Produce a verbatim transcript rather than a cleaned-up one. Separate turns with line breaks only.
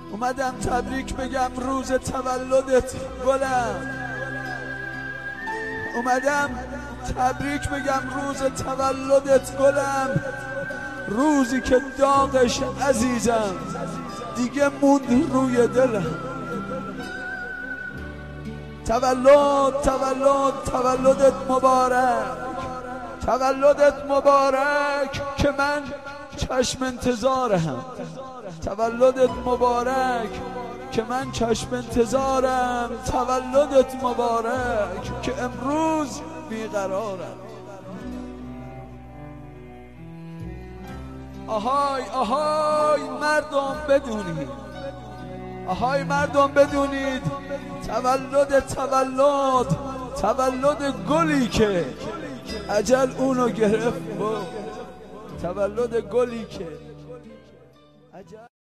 اومدم تبریک بگم روز تولدت گلم، اومدم تبریک بگم روز تولدت گلم، روزی که داغش عزیزم دیگه موند روی دلم. تولد تولد تولدت مبارک، تولدت مبارک که من چشم انتظارم، تولدت مبارک که من چشم انتظارم، تولدت مبارک که امروز بیقرارم. آهای آهای مردم بدونید، آهای مردم بدونید تولد تولد تولد گلی که اجل اونو گرفت، تولد گلی که اجل